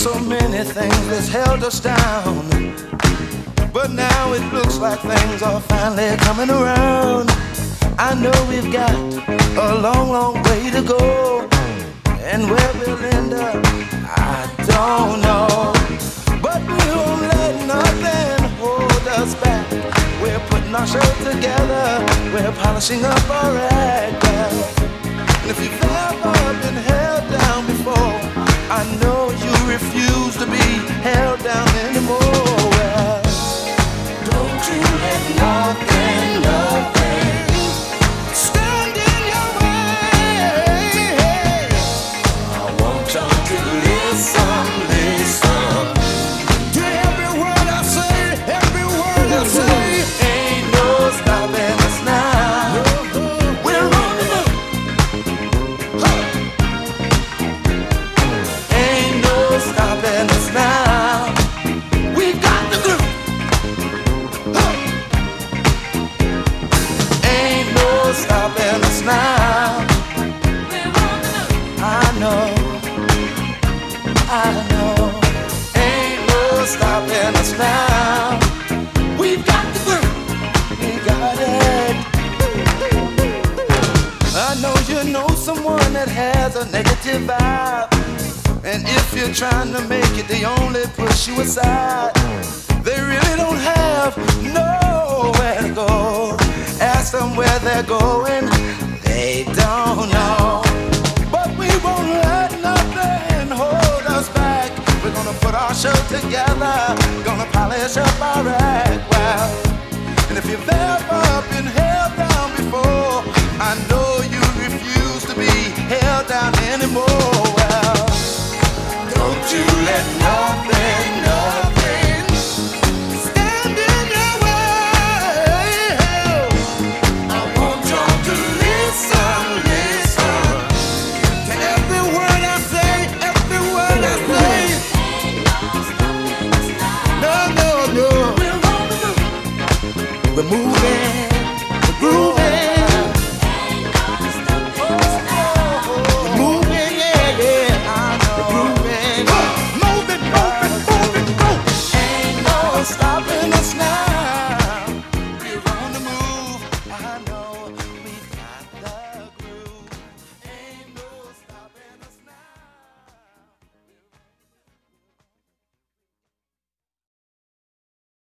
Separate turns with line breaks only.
So many things that's held us down, but now it looks like things are finally coming around. I know we've got a long, long way to go, and where we'll end up, I don't know. But we won't let nothing hold us back. We're putting our show together, we're polishing up our act. And if you've ever been held down before, I know you refuse to be held down anymore. Well, don't you let nothing stand in your way. I want y'all to listen to every word I say, every word I say. Ain't no stopping us now. We're on the move. Ain't no stopping us now. We've got the groove. Ain't no stopping us now. I know. Ain't no stopping us now. We've got the groove. We got it. I know you know someone that has a negative vibe, and if you're trying to make it, they only push you aside. They really don't have nowhere to go. Ask them where they're going, they don't know. But we won't let nothing hold us back. We're gonna put our show together, gonna polish up our act. Well, and if you've ever been held down before, I know you refuse to be held down anymore. Well, don't you let nothing stand in your way. I want y'all to listen to every word I say, every word I say. No. We're moving.